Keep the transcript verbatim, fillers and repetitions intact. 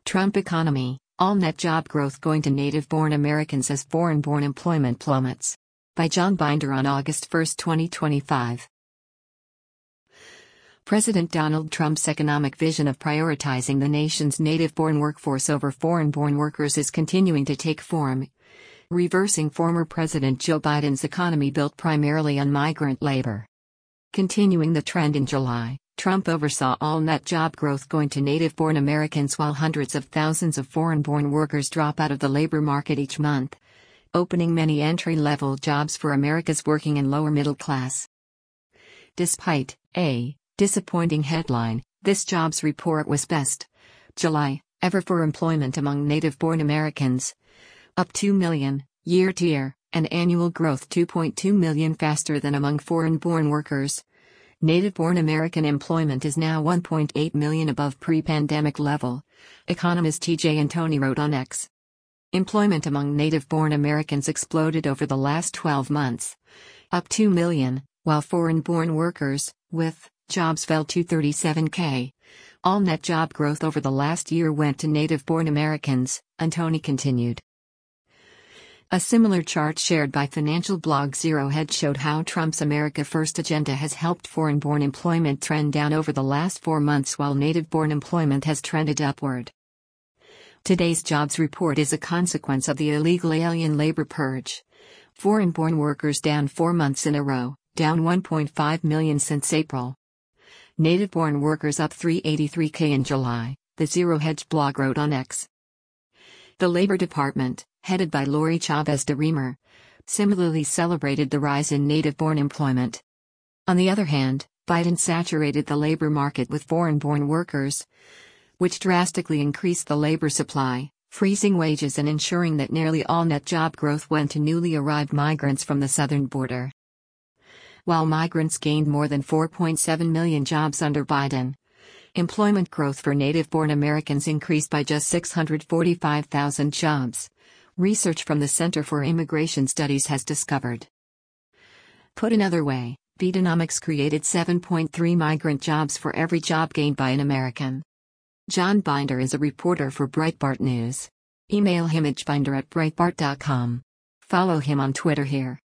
Trump economy, all net job growth going to native-born Americans as foreign-born employment plummets. By John Binder on August first, twenty twenty-five. President Donald Trump's economic vision of prioritizing the nation's native-born workforce over foreign-born workers is continuing to take form, reversing former President Joe Biden's economy built primarily on migrant labor. Continuing the trend in July, Trump oversaw all net job growth going to native-born Americans while hundreds of thousands of foreign-born workers drop out of the labor market each month, opening many entry-level jobs for America's working and lower middle class. Despite a disappointing headline, this jobs report was best July ever for employment among native-born Americans, up two million, year-to-year, and annual growth two point two million faster than among foreign-born workers. Native-born American employment is now one point eight million above pre-pandemic level, economist T J Antoni wrote on X. Employment among native-born Americans exploded over the last twelve months, up two million, while foreign-born workers, with jobs fell to thirty-seven thousand. All net job growth over the last year went to native-born Americans, Antoni continued. A similar chart shared by financial blog Zero Hedge showed how Trump's America First agenda has helped foreign-born employment trend down over the last four months while native-born employment has trended upward. Today's jobs report is a consequence of the illegal alien labor purge. Foreign-born workers down four months in a row, down one point five million since April. Native-born workers up three hundred eighty-three thousand in July, the Zero Hedge blog wrote on X. The Labor Department, headed by Lori Chavez de Remer, similarly celebrated the rise in native-born employment. On the other hand, Biden saturated the labor market with foreign-born workers, which drastically increased the labor supply, freezing wages and ensuring that nearly all net job growth went to newly arrived migrants from the southern border. While migrants gained more than four point seven million jobs under Biden, employment growth for native-born Americans increased by just six hundred forty-five thousand jobs, research from the Center for Immigration Studies has discovered. Put another way, Bidenomics created seven point three migrant jobs for every job gained by an American. John Binder is a reporter for Breitbart News. Email him at binder at breitbart dot com. Follow him on Twitter here.